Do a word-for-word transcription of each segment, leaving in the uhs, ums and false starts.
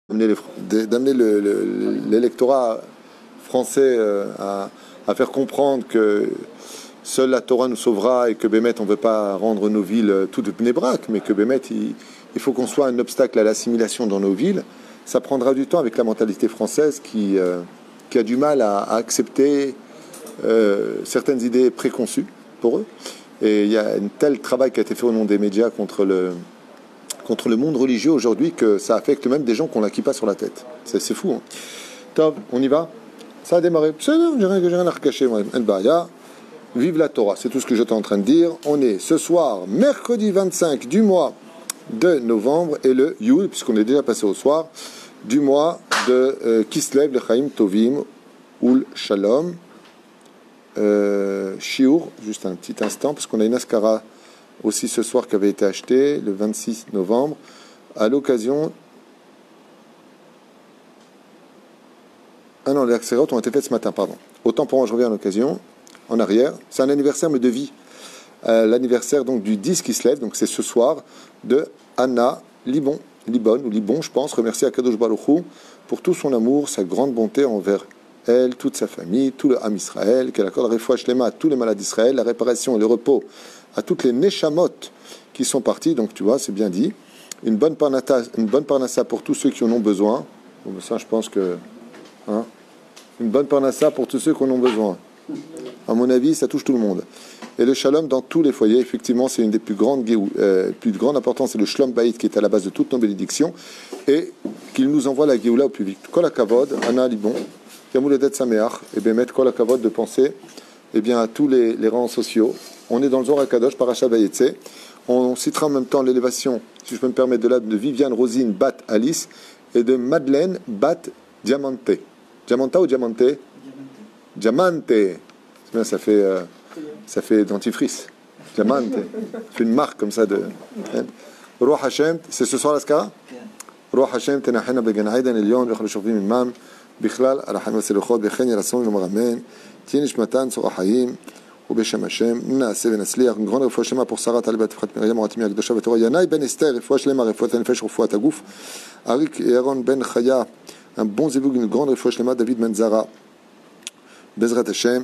d'amener l'électorat français euh, à, à faire comprendre que seule la Torah nous sauvera et que Bémet, on ne veut pas rendre nos villes toutes Bnei-Brak, mais que Bémet, il, il faut qu'on soit un obstacle à l'assimilation dans nos villes. Ça prendra du temps avec la mentalité française qui, euh, qui a du mal à, à accepter euh, certaines idées préconçues pour eux. Et il y a un tel travail qui a été fait au nom des médias contre le, contre le monde religieux aujourd'hui que ça affecte même des gens qu'on la kippa sur la tête. C'est, c'est fou. Hein. Top, on y va. Ça a démarré. C'est non, j'ai rien, j'ai rien à recacher. Moi. Vive la Torah, c'est tout ce que j'étais en train de dire. On est ce soir, mercredi vingt-cinq du mois de novembre, et le Yul, puisqu'on est déjà passé au soir, du mois de euh, Kislev, le Chaim Tovim, Ul Shalom. Euh, Shiur, juste un petit instant, parce qu'on a une Askara aussi ce soir qui avait été achetée le vingt-six novembre, à l'occasion. Ah non, les Askara ont été faites ce matin, pardon. Autant pour moi, je reviens à l'occasion. En arrière, c'est un anniversaire mais de vie. Euh, l'anniversaire donc du dix qui se lève, donc c'est ce soir, de Anna Libon, Libon ou Libon, je pense, remercier Akadosh Baruch Hu pour tout son amour, sa grande bonté envers elle, toute sa famille, tout le Ham Israël, qu'elle accorde la réfoua shlema à tous les malades d'Israël, la réparation et le repos à toutes les neshamot qui sont partis, donc tu vois, c'est bien dit. Une bonne parnassa, une bonne parnassa pour tous ceux qui en ont besoin. Bon, ça, je pense que... Hein, une bonne parnassa pour tous ceux qui en ont besoin. À mon avis, ça touche tout le monde. Et le shalom dans tous les foyers, effectivement, c'est une des plus grandes, euh, plus grande importance, c'est le shalom baït qui est à la base de toutes nos bénédictions, et qu'il nous envoie la Géoula au plus vite. Kol hakavod, Anna Libon, Yamouledet Sameach, et bien mettre Kol hakavod de penser eh bien, à tous les, les rangs sociaux. On est dans le Zohar HaKadosh, Parashat Vayetze. On citera en même temps l'élévation, si je peux me permettre, de l'âme de Viviane Rosine Bat Alice et de Madeleine Bat Diamante. Diamanta ou Diamante? Diamante. Bien, ça fait, euh, ça fait dentifrice. Diamante. Ça fait une marque comme ça de. Roi Hashem, c'est ce soir l'Askara? Roi Hashem, Tenachena Began Aïdan, Elion, Bechal Shofim Imam, Bichlal, Arachan Vaseluchot, Bechen Yerasson, Lomar Amen, Tienish Matan, Sora Hayim, Ubesham Hashem, Naase Ben Asliach, une grande réfoua shlema pour Sarah Talbat Frat Miriam, Ratimi Akdosha Vetorah, Yanaï Ben Esther, réfoua shlema, réfoua Tenefesh, réfoua Tagouf, Arik et Aaron Ben Chaya, un bon zéboug, une grande réfoua shlema, David Ben Zara, Bezrat Hashem,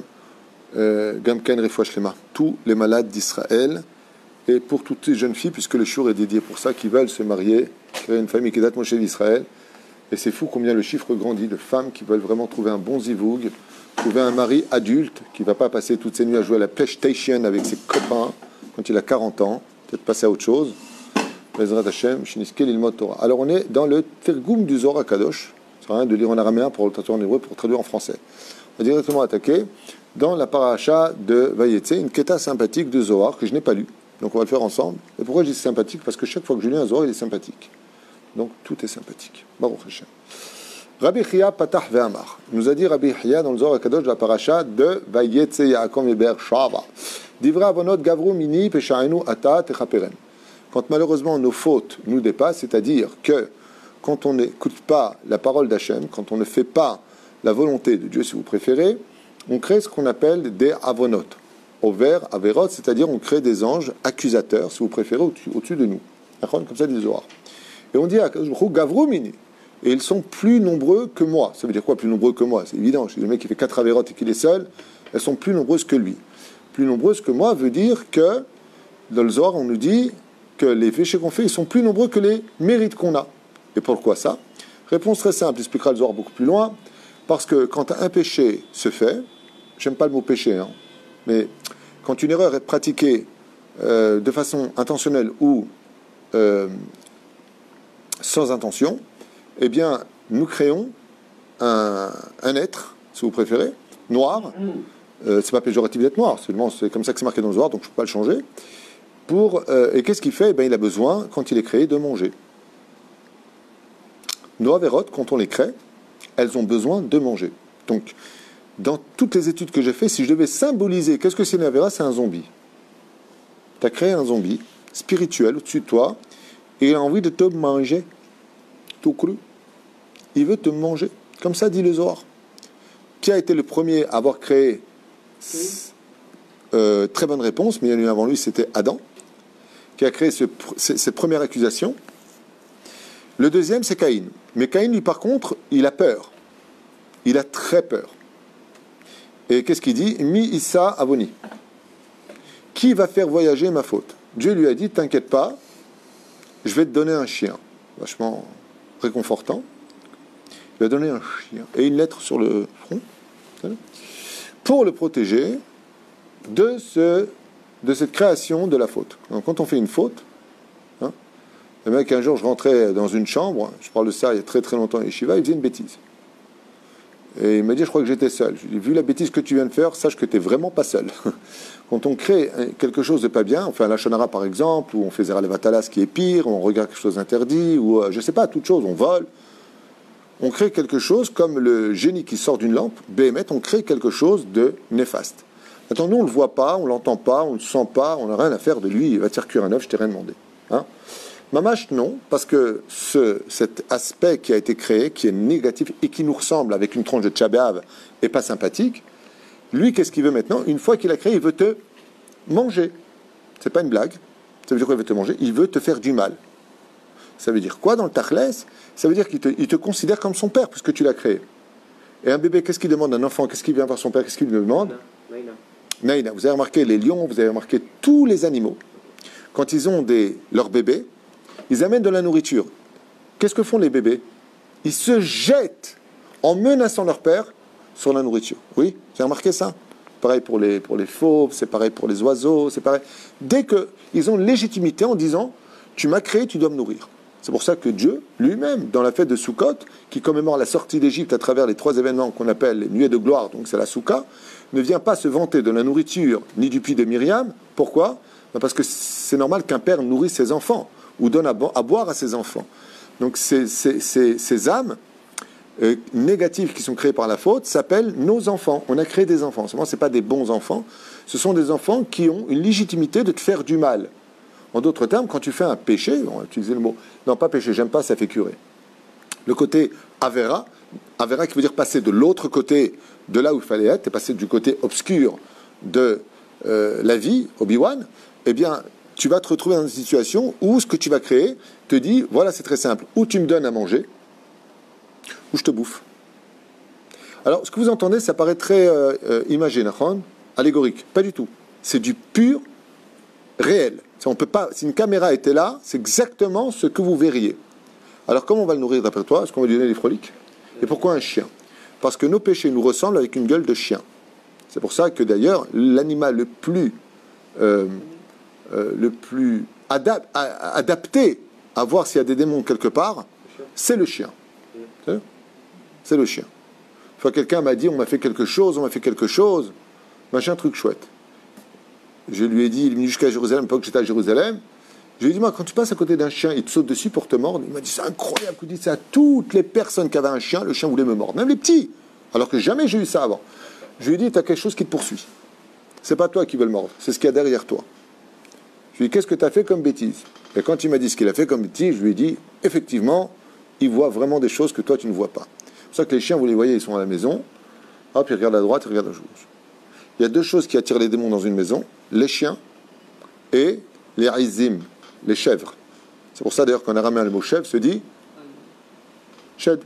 Gamken Refoua Shlema, tous les malades d'Israël, et pour toutes les jeunes filles, puisque le shiur est dédié pour ça, qui veulent se marier, créer une famille qui date Moshe d'Israël. Et c'est fou combien le chiffre grandit de femmes qui veulent vraiment trouver un bon zivoug, trouver un mari adulte qui ne va pas passer toutes ses nuits à jouer à la PlayStation avec ses copains quand il a quarante ans, peut-être passer à autre chose. Bezrat Hashem, Shiniske Lilmod Torah. Alors on est dans le Tergoum du Zohar HaKadosh, c'est rien de lire en araméen pour le traduire en hébreu, pour traduire en français. On va directement attaquer dans la paracha de Vayetze, une keta sympathique de Zohar que je n'ai pas lu. Donc on va le faire ensemble. Et pourquoi je dis sympathique? Parce que chaque fois que je lis un Zohar, il est sympathique. Donc tout est sympathique. Baruch Hashem. Rabbi Chia Patah Ve'amar. Nous a dit Rabbi Chia dans le Zohar HaKadosh de la paracha de Vayetze Yaakov et Be'er-Shava. Divrei avonot gavru mini peshaenu ata techaperen. Quand malheureusement nos fautes nous dépassent, c'est-à-dire que quand on n'écoute pas la parole d'Hachem, quand on ne fait pas la volonté de Dieu, si vous préférez, on crée ce qu'on appelle des avonot. Over, averot, c'est-à-dire on crée des anges accusateurs, si vous préférez, au-dessus, au-dessus de nous. Comme ça, dit le Zohar. Et on dit à Gavrou mini. Et ils sont plus nombreux que moi. Ça veut dire quoi, plus nombreux que moi? C'est évident. Si le mec qui fait quatre averot et qu'il est seul, elles sont plus nombreuses que lui. Plus nombreuses que moi veut dire que, dans le Zohar, on nous dit que les péchés qu'on fait, ils sont plus nombreux que les mérites qu'on a. Et pourquoi ça? Réponse très simple, il expliquera le Zohar beaucoup plus loin. Parce que quand un péché se fait, j'aime pas le mot péché, hein, mais quand une erreur est pratiquée euh, de façon intentionnelle ou euh, sans intention, eh bien, nous créons un, un être, si vous préférez, noir. Euh, c'est pas péjoratif d'être noir, seulement c'est comme ça que c'est marqué dans le Zohar, donc je ne peux pas le changer. Pour, euh, et qu'est-ce qu'il fait? Eh bien, il a besoin, quand il est créé, de manger. Nos avérotes, quand on les crée, elles ont besoin de manger. Donc, dans toutes les études que j'ai faites, si je devais symboliser, qu'est-ce que c'est une avéra? C'est un zombie. Tu as créé un zombie spirituel au-dessus de toi, et il a envie de te manger, tout cru. Il veut te manger. Comme ça dit le Zohar. Qui a été le premier à avoir créé euh, très bonne réponse, mais il y en a eu avant lui, c'était Adam, qui a créé ce, cette première accusation. Le deuxième, c'est Caïn. Mais Caïn, lui, par contre, il a peur. Il a très peur. Et qu'est-ce qu'il dit? Mi Issa Avoni. Qui va faire voyager ma faute? Dieu lui a dit, t'inquiète pas, je vais te donner un chien. Vachement réconfortant. Il va donner un chien. Et une lettre sur le front. Pour le protéger de, ce, de cette création de la faute. Donc, quand on fait une faute, hein, le mec, un jour, je rentrais dans une chambre, je parle de ça il y a très très longtemps, et Shiva, il faisait une bêtise. Et il m'a dit, je crois que j'étais seul. Je lui ai dit, vu la bêtise que tu viens de faire, sache que tu n'es vraiment pas seul. Quand on crée quelque chose de pas bien, on fait un lachonara par exemple, ou on fait Zera Levatala, ce qui est pire, ou on regarde quelque chose d'interdit, ou euh, je ne sais pas, toute chose, on vole. On crée quelque chose comme le génie qui sort d'une lampe, Béhémet, on crée quelque chose de néfaste. Maintenant, nous, on ne le voit pas, on ne l'entend pas, on ne le sent pas, on n'a rien à faire de lui, il va te faire cuire un œuf, je t'ai rien demandé. Hein? Mamash, non, parce que ce, cet aspect qui a été créé, qui est négatif et qui nous ressemble avec une tronche de tchabéav et pas sympathique, lui, qu'est-ce qu'il veut maintenant? Une fois qu'il a créé, il veut te manger. C'est pas une blague. Ça veut dire quoi, il veut te manger? Il veut te faire du mal. Ça veut dire quoi dans le Tachles? Ça veut dire qu'il te, il te considère comme son père, puisque tu l'as créé. Et un bébé, qu'est-ce qu'il demande? Un enfant, qu'est-ce qu'il vient voir son père? Qu'est-ce qu'il lui demande? Naïna. Naïna. Vous avez remarqué les lions, vous avez remarqué tous les animaux. Quand ils ont des, leurs bébés, ils amènent de la nourriture. Qu'est-ce que font les bébés? Ils se jettent en menaçant leur père sur la nourriture. Oui, vous avez remarqué ça? Pareil pour les, pour les fauves, c'est pareil pour les oiseaux, c'est pareil. Dès qu'ils ont légitimité en disant, tu m'as créé, tu dois me nourrir. C'est pour ça que Dieu, lui-même, dans la fête de Sukkot, qui commémore la sortie d'Égypte à travers les trois événements qu'on appelle les nuées de gloire, donc c'est la Soukha, ne vient pas se vanter de la nourriture ni du puits de Myriam. Pourquoi? Parce que c'est normal qu'un père nourrisse ses enfants ou donne à, bo- à boire à ses enfants. Donc ces, ces, ces, ces âmes euh, négatives qui sont créées par la faute s'appellent nos enfants. On a créé des enfants. Seulement, ce n'est pas des bons enfants. Ce sont des enfants qui ont une légitimité de te faire du mal. En d'autres termes, quand tu fais un péché, on va utiliser le mot, non pas péché, j'aime pas, ça fait curer. Le côté Avera, Avera qui veut dire passer de l'autre côté de là où il fallait être, et passer du côté obscur de euh, la vie, Obi-Wan, eh bien, tu vas te retrouver dans une situation où ce que tu vas créer te dit, voilà, c'est très simple, ou tu me donnes à manger, ou je te bouffe. Alors, ce que vous entendez, ça paraît très euh, euh, imagé, allégorique. Pas du tout. C'est du pur réel. On peut pas, si une caméra était là, c'est exactement ce que vous verriez. Alors, comment on va le nourrir d'après toi? Est-ce qu'on va lui donner des froliques? Et pourquoi un chien? Parce que nos péchés nous ressemblent avec une gueule de chien. C'est pour ça que d'ailleurs, l'animal le plus, euh, euh, le plus adap- a- adapté à voir s'il y a des démons quelque part, c'est le chien. C'est, c'est le chien. Une fois, quelqu'un m'a dit, on m'a fait quelque chose, on m'a fait quelque chose, machin, truc chouette. Je lui ai dit, il est venu jusqu'à Jérusalem, pas que j'étais à Jérusalem. Je lui ai dit, moi, quand tu passes à côté d'un chien, il te saute dessus pour te mordre. Il m'a dit, c'est incroyable. Il dit, c'est à toutes les personnes qui avaient un chien, le chien voulait me mordre, même les petits. Alors que jamais j'ai eu ça avant. Je lui ai dit, tu as quelque chose qui te poursuit. C'est pas toi qui veux le mordre, c'est ce qu'il y a derrière toi. Je lui ai dit, qu'est-ce que tu as fait comme bêtise? Et quand il m'a dit ce qu'il a fait comme bêtise, je lui ai dit, effectivement, il voit vraiment des choses que toi tu ne vois pas. C'est pour ça que les chiens, vous les voyez, ils sont à la maison. Hop, ils regardent à droite, ils regardent à gauche. Il y a deux choses qui attirent les démons dans une maison, les chiens et les aizim, les chèvres. C'est pour ça d'ailleurs qu'en araméen le mot chèvre se dit shed.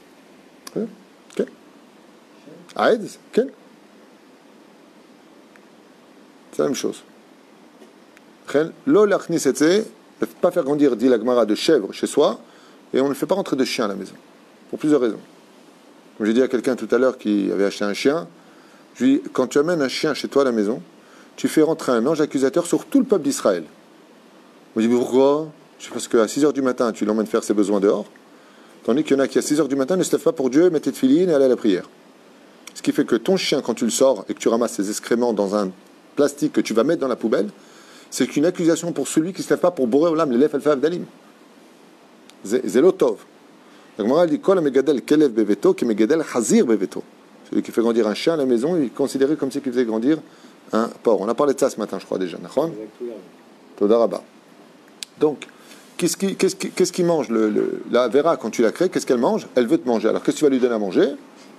Ok. Aed, ok. C'est la même chose. Lo lachnis etze, ne pas faire grandir, dit la Gemara, de chèvre chez soi, et on ne fait pas rentrer de chien à la maison. Pour plusieurs raisons. Comme j'ai dit à quelqu'un tout à l'heure qui avait acheté un chien, je lui dis, quand tu amènes un chien chez toi à la maison, tu fais rentrer un ange accusateur sur tout le peuple d'Israël. On me dit, mais pourquoi? Je dis, parce qu'à six heures du matin, tu l'emmènes faire ses besoins dehors, tandis qu'il y en a qui à six heures du matin ne se lèvent pas pour Dieu, mettent tes tefilines et aller à la prière. Ce qui fait que ton chien, quand tu le sors et que tu ramasses ses excréments dans un plastique que tu vas mettre dans la poubelle, c'est une accusation pour celui qui ne se lève pas pour Boré Olam, l'élève Alpha Avdalim. Zélotov. La Gemara dit, Kol megadel kelev beveto, ki megadel chazir beveto. Celui qui fait grandir un chien à la maison, il est considéré comme si il faisait grandir un porc. On a parlé de ça ce matin, je crois déjà. Todaraba. Donc, qu'est-ce qui, qu'est-ce qui, qu'est-ce qui mange le, le, la Vera quand tu la crées? Qu'est-ce qu'elle mange? Elle veut te manger. Alors, qu'est-ce que tu vas lui donner à manger?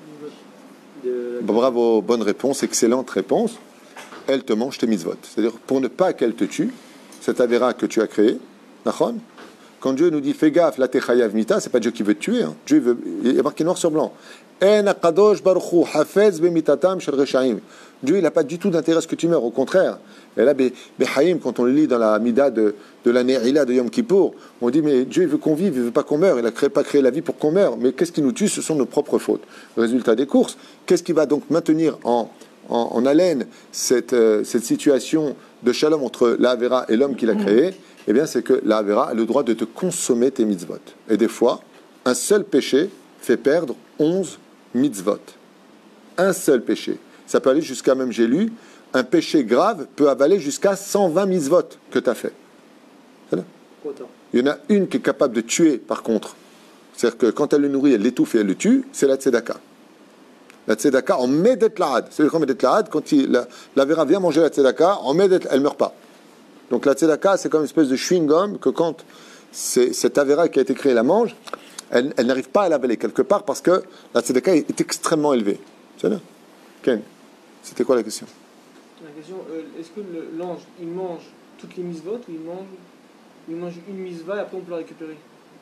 Bravo, bonne réponse, excellente réponse. Elle te mange tes mitzvot. C'est-à-dire, pour ne pas qu'elle te tue, cette Avera que tu as créée, Quand Dieu nous dit fais gaffe, la techayav mita, c'est pas Dieu qui veut te tuer. Hein. Dieu veut, il est marqué noir sur blanc. En akadosh baruchu hafez bemitatam shel reshaim. Dieu, il n'a pas du tout d'intérêt à ce que tu meurs. Au contraire. Et là, Behaim, quand on le lit dans la Mida de, de la Ne'ila de Yom Kippour, on dit mais Dieu il veut qu'on vive, il veut pas qu'on meure. Il n'a créé, pas créé la vie pour qu'on meure. Mais qu'est-ce qui nous tue? Ce sont nos propres fautes. Résultat des courses. Qu'est-ce qui va donc maintenir en, en, en haleine cette, euh, cette situation de shalom entre la Havera et l'homme qui l'a créé? Eh bien, c'est que la Havera a le droit de te consommer tes mitzvot. Et des fois, un seul péché fait perdre onze mitzvot. Un seul péché. Ça peut aller jusqu'à, même j'ai lu, un péché grave peut avaler jusqu'à cent vingt mitzvot que tu as fait. Il y en a une qui est capable de tuer, par contre. C'est-à-dire que quand elle le nourrit, elle l'étouffe et elle le tue, c'est la tzedaka. La tzedaka en medet laad. C'est-à-dire qu'en medet laad, quand il, la, la Vera vient manger la tzedaka, en medet, elle ne meurt pas. Donc la tzedaka, c'est comme une espèce de chewing-gum que quand cette Avera qui a été créée la mange, elle, elle n'arrive pas à l'avaler quelque part parce que la tzedaka est, est extrêmement élevée. C'est là. Ken, c'était quoi la question? La question, euh, est-ce que le, l'ange, il mange toutes les mitzvot ou il mange, il mange une mitzvah et après on peut la récupérer?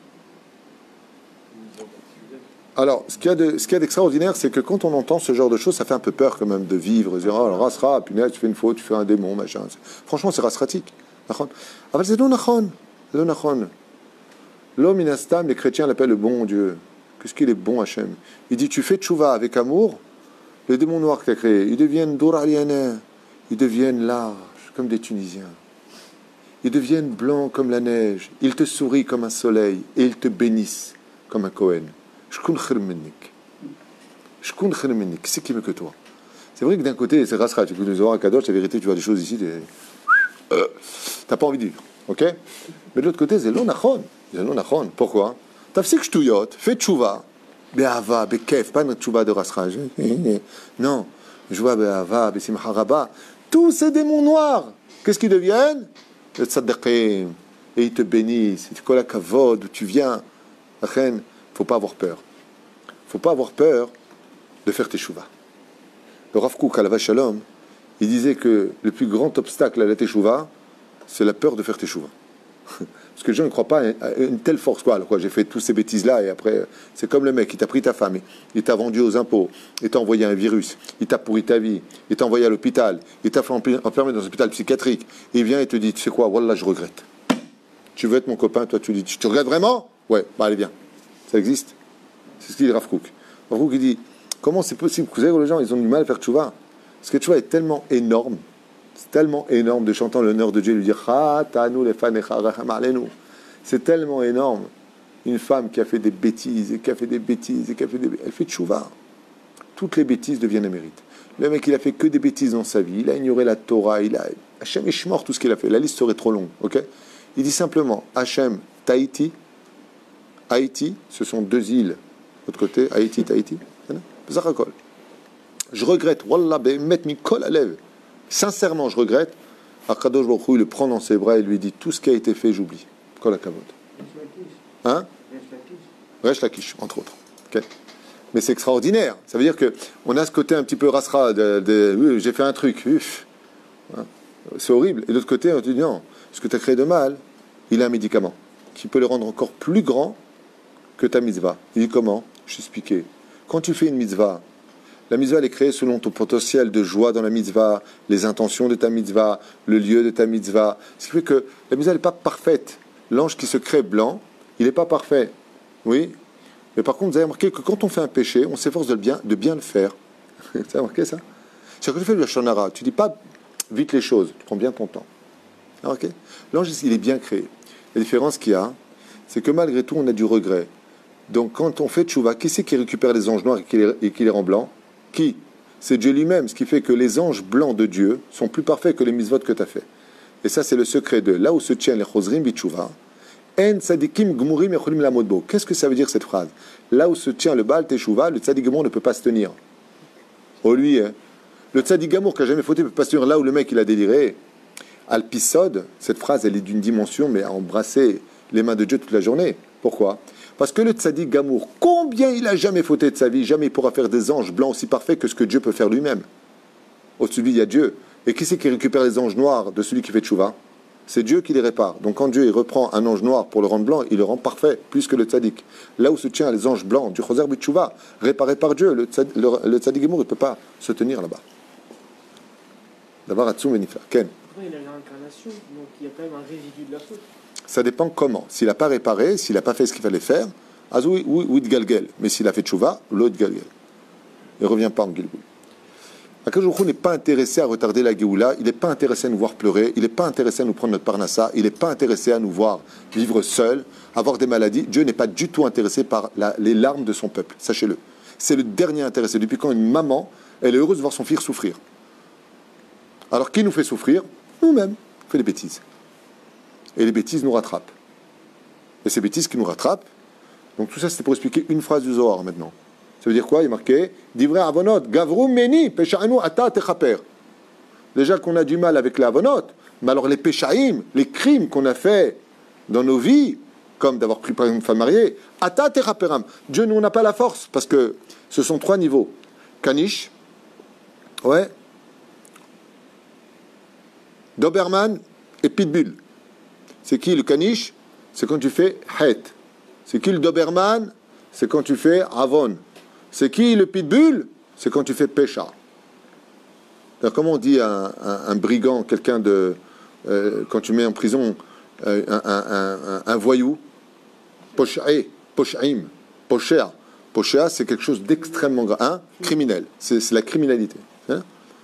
Alors, ce qu'il y a de, ce qu'il y a d'extraordinaire, c'est que quand on entend ce genre de choses, ça fait un peu peur quand même de vivre, dire, oh, alors, rasra, punaise, tu fais une faute, tu fais un démon, machin. Franchement, c'est rasratique. Alors, c'est non nachon. C'est non nachon. L'homme inastam, les chrétiens l'appellent le bon Dieu. Qu'est-ce qu'il est bon, Hachem? Il dit, tu fais tchouva avec amour, les démons noirs que tu as créés, ils deviennent douralianais, ils deviennent larges, comme des Tunisiens. Ils deviennent blancs comme la neige, ils te sourient comme un soleil, et ils te bénissent comme un Kohen. Shkun khir minnik. Shkun khir minnik. Qui c'est qui mieux que toi? C'est vrai que d'un côté, c'est rasra. Tu écoutes les Zohar Kadosh, la vérité, tu vois des choses ici, tu euh, t'as pas envie de vivre. Ok? Mais de l'autre côté, c'est l'onachon. C'est l'onachon. Pourquoi? Tafsik shtuyot, fais tchouva, be'ava, be'kef, pas notre tchouva de rasra. Non. Joua be'ava, be'simcha rabba. Tous ces démons noirs, qu'est-ce qu'ils deviennent? Le tzaddikim. Et ils te bénissent. C'est quoi la kavod, d'où tu viens? La reine. Il ne faut pas avoir peur. Il ne faut pas avoir peur de faire teshuva. Le Rav Kook, à la Shalom, il disait que le plus grand obstacle à la teshuva, c'est la peur de faire teshuva. Parce que les gens ne croient pas à une telle force. Quoi, alors, quoi, j'ai fait toutes ces bêtises-là et après, c'est comme le mec, il t'a pris ta femme, il t'a vendu aux impôts, il t'a envoyé un virus, il t'a pourri ta vie, il t'a envoyé à l'hôpital, il t'a fait enfermer dans un hôpital psychiatrique. Et il vient et te dit, tu sais quoi, Wallah, je regrette. Tu veux être mon copain, toi tu lui dis, tu regrettes vraiment? Ouais, bah allez, viens. Ça existe. C'est ce qu'il dit Rav Kook. Rav Kook, il dit, comment c'est possible que les gens, ils ont du mal à faire tchouva? Parce que tchouva est tellement énorme, c'est tellement énorme de chanter l'honneur de Dieu et lui dire, c'est tellement énorme. Une femme qui a fait des bêtises, et qui a fait des bêtises, et qui a fait des bêtises, elle fait tchouva. Toutes les bêtises deviennent un mérite. Le mec, il a fait que des bêtises dans sa vie, il a ignoré la Torah, il a, Hachem est mort tout ce qu'il a fait. La liste serait trop longue, ok? Il dit simplement, Hachem, Tahiti, Haïti, ce sont deux îles. De l'autre côté, Haïti, Tahiti. Je regrette, Wallah, met mi kol alev. Sincèrement, je regrette. Akadosh Baruch Hu, il le prend dans ses bras et lui dit tout ce qui a été fait, j'oublie. Kol akavod. Hein? Resh Lakish, entre autres. Okay. Mais c'est extraordinaire. Ça veut dire que on a ce côté un petit peu rasra de, de oui, j'ai fait un truc. Uf. Hein? C'est horrible. Et de l'autre côté, on te dit non, ce que tu as créé de mal, il a un médicament qui peut le rendre encore plus grand que ta mitzvah. Il dit comment? Je vais expliquer. Quand tu fais une mitzvah, la mitzvah elle est créée selon ton potentiel de joie dans la mitzvah, les intentions de ta mitzvah, le lieu de ta mitzvah. Ce qui fait que la mitzvah n'est pas parfaite. L'ange qui se crée blanc, il n'est pas parfait. Oui. Mais par contre, vous avez remarqué que quand on fait un péché, on s'efforce de bien, de bien le faire. Vous avez remarqué ça? C'est quand tu fais le Lashon Hara, tu ne dis pas vite les choses, tu prends bien ton temps. Vous avez remarqué? L'ange, il est bien créé. La différence qu'il y a, c'est que malgré tout, on a du regret. Donc, quand on fait tchouva, qui c'est qui récupère les anges noirs et qui les, et qui les rend blancs? Qui? C'est Dieu lui-même, ce qui fait que les anges blancs de Dieu sont plus parfaits que les mitzvot que tu as fait. Et ça, c'est le secret de là où se tiennent les chosrim bitchouva. En tzadikim gmurim yecholim lamod bo. Qu'est-ce que ça veut dire cette phrase? Là où se tient le Baal Teshuvah, le tzadik gamour ne peut pas se tenir. Oh lui, hein. Le tzadik gamour qui n'a jamais fauté ne peut pas se tenir là où le mec il a déliré. Alpisode, cette phrase, elle est d'une dimension, mais à embrasser les mains de Dieu toute la journée. Pourquoi? Parce que le tzaddik gamour, combien il a jamais fauté de sa vie, jamais il pourra faire des anges blancs aussi parfaits que ce que Dieu peut faire lui-même. Au-dessus de lui, il y a Dieu. Et qui c'est qui récupère les anges noirs de celui qui fait tchouva? c'est Dieu qui les répare. Donc quand Dieu il reprend un ange noir pour le rendre blanc, il le rend parfait, plus que le tzaddik. Là où se tient les anges blancs du Choser B'Tchouva, réparé par Dieu, le tzaddik, le, le tzaddik Gémour, il ne peut pas se tenir là-bas. D'avoir Atsum Benifa. Ken. Après, il a l'incarnation, donc il y a quand même un résidu de la faute. Ça dépend comment. S'il n'a pas réparé, s'il n'a pas fait ce qu'il fallait faire, Azou, oui, oui, de Galgel. Mais s'il a fait Tchouva, l'autre Galgel. Il ne revient pas en Gilgoul. Akadosh Baruch Hu n'est pas intéressé à retarder la Géoula, il n'est pas intéressé à nous voir pleurer, il n'est pas intéressé à nous prendre notre parnassa, il n'est pas intéressé à nous voir vivre seul, avoir des maladies. Dieu n'est pas du tout intéressé par la, les larmes de son peuple, sachez-le. C'est le dernier intéressé. Depuis quand une maman, elle est heureuse de voir son fils souffrir. Alors qui nous fait souffrir? Nous-mêmes. On fait des bêtises. Et les bêtises nous rattrapent. Et ces bêtises qui nous rattrapent, donc tout ça c'était pour expliquer une phrase du Zohar maintenant. Ça veut dire quoi? Il est marqué Divrei avonot, gavru meni, peshainu ata techaper. Déjà qu'on a du mal avec les avonot, mais alors les peshaim, les crimes qu'on a fait dans nos vies, comme d'avoir pris par une femme mariée, ata techaperam. Dieu, nous, on n'a pas la force, parce que ce sont trois niveaux. Kanish, ouais, Doberman et Pitbull. C'est qui le Kanish? C'est quand tu fais Het. C'est qui le Doberman? C'est quand tu fais Avon. C'est qui le pitbull? C'est quand tu fais pécha. Alors, comment on dit un, un, un brigand, quelqu'un de... Euh, quand tu mets en prison euh, un, un, un, un voyou? Pochae, pochaim, pochea. Pochea, c'est quelque chose d'extrêmement grave. Hein? Criminel. C'est, c'est la criminalité. Hein?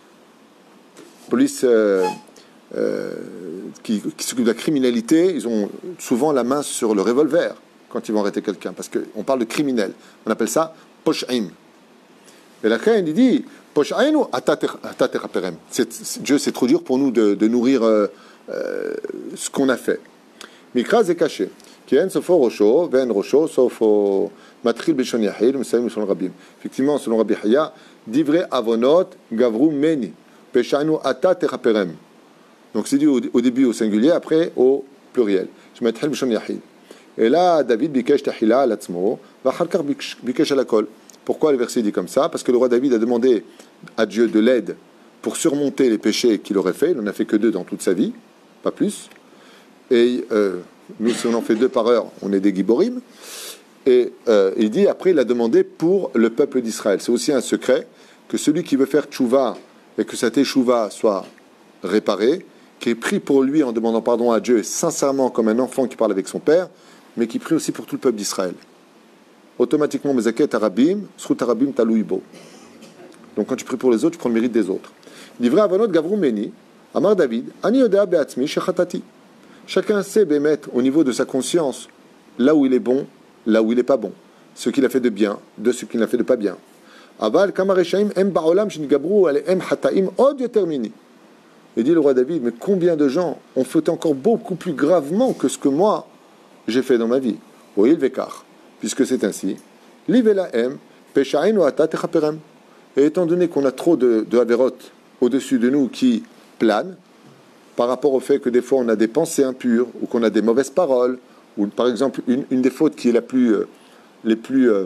Police euh, euh, qui, qui s'occupe de la criminalité, ils ont souvent la main sur le revolver quand ils vont arrêter quelqu'un, parce qu'on parle de criminel. On appelle ça Posh'im. Et la reine, il dit Posh'ainu ataterhaperem. Dieu, c'est trop dur pour nous de, de nourrir euh, euh, ce qu'on a fait. Mikra c'est caché. Kien sofo rosho, ven rosho, sofo matril beshon yahil, mesayim beshon rabim. Effectivement, selon Rabbi Haya, divrei avonot gavru meni. Peshainu ataterhaperem. Donc c'est dit au, au début au singulier, après au pluriel. Je mettrai beshon yahil. Et là, David bikesh tahila alatzmo, vachalkar bikesh alakol. Pourquoi le verset dit comme ça? Parce que le roi David a demandé à Dieu de l'aide pour surmonter les péchés qu'il aurait fait. Il n'en a fait que deux dans toute sa vie, pas plus. Et euh, nous, si on en fait deux par heure, on est des giborim. Et euh, il dit, après, il a demandé pour le peuple d'Israël. C'est aussi un secret que celui qui veut faire tchouva et que sa teshuva soit réparée, qui est pris pour lui en demandant pardon à Dieu, sincèrement comme un enfant qui parle avec son père, mais qui prie aussi pour tout le peuple d'Israël. Automatiquement, mezaket arabim, srut arabim talouibo. Donc quand tu pries pour les autres, tu prends le mérite des autres. Livré avonot gavru meni, amar David, ani yodea beatzmi shechatati. Chacun sait bémettre au niveau de sa conscience là où il est bon, là où il n'est pas bon, ce qu'il a fait de bien, de ce qu'il a fait de pas bien. Aval kamareshaim em ba'olam shnigabru alehem hataim od yoter mini. Et dit le roi David, mais combien de gens ont fait encore beaucoup plus gravement que ce que moi j'ai fait dans ma vie? Oui, vekar, puisque c'est ainsi. Livelahem, peshaim ou ata techaperem. Et étant donné qu'on a trop de, de averot au-dessus de nous qui planent, par rapport au fait que des fois on a des pensées impures, ou qu'on a des mauvaises paroles, ou par exemple une, une des fautes qui est la plus, euh, les plus euh,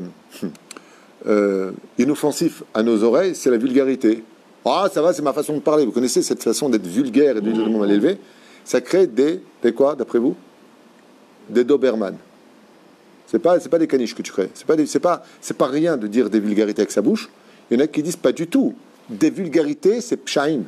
euh, inoffensives à nos oreilles, c'est la vulgarité. Ah, ça va, c'est ma façon de parler. Vous connaissez cette façon d'être vulgaire et de dire le mot mal élevé? Ça crée des, des quoi, d'après vous? Des Doberman. C'est pas, c'est pas des caniches que tu crées. C'est pas, des, c'est pas, c'est pas rien de dire des vulgarités avec sa bouche. Il y en a qui disent pas du tout. Des vulgarités, c'est pshaim.